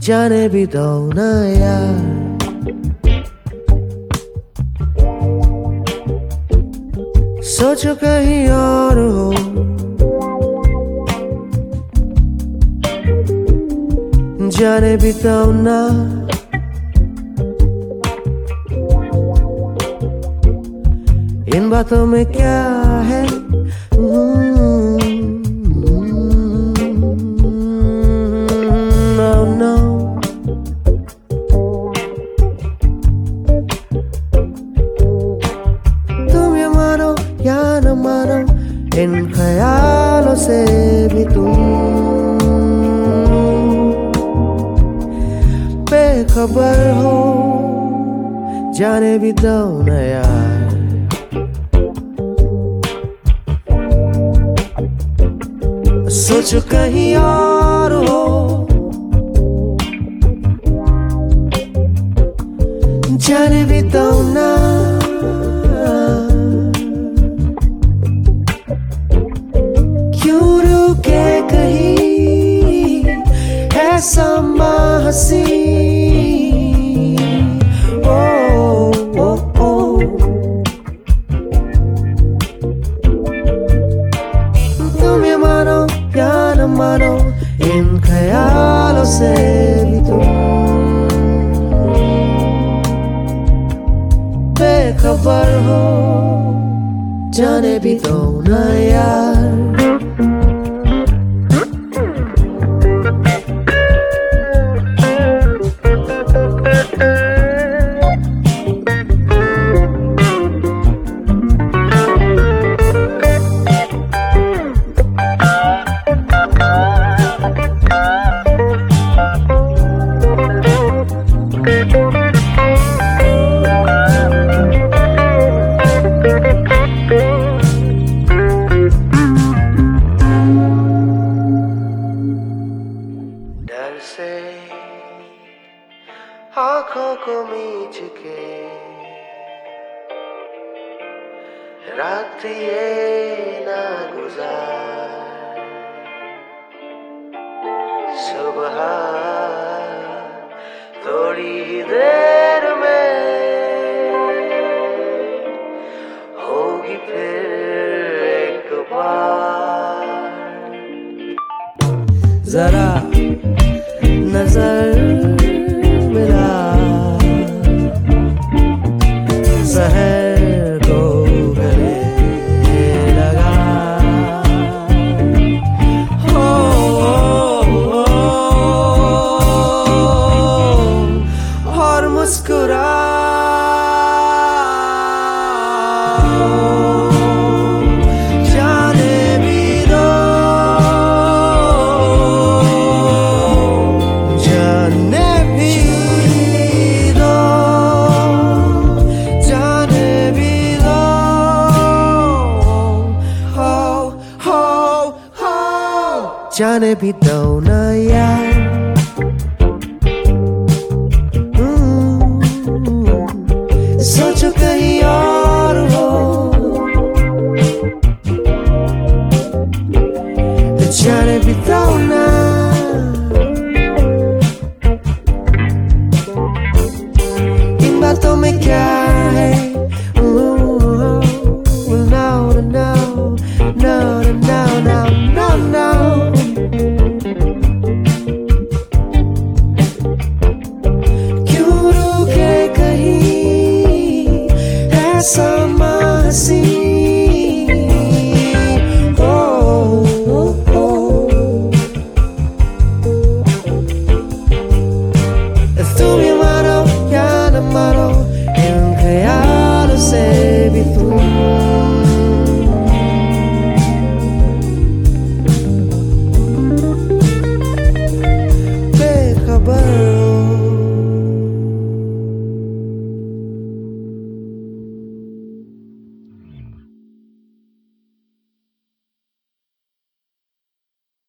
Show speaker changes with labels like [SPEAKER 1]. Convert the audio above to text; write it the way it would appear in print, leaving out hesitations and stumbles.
[SPEAKER 1] जाने भी दो ना यार। सोचो कहीं और हो, जाने भी दो ना। इन बातों में क्या है? No, no. तुम ये मानो या न मानो, इन ख्यालों से भी तुम बेखबर हो, जाने भी दो ना यार। सोचो कहीं और हो, जाने भी दो ना। क्यों रुके कहीं ऐसा हंसी? तुम ये मानो या न मानो, इन ख्यालों से भी तुम बेखबर हो, जाने भी दो ना यार। डर से आँखों को मीच के रात ये ना गुजार, सुबह थोड़ी ही देर में होगी फिर एक बार। जरा नजर मिला, शहर को गले लगा। हो और मुस्कुरा। जाने भी दो ना यार।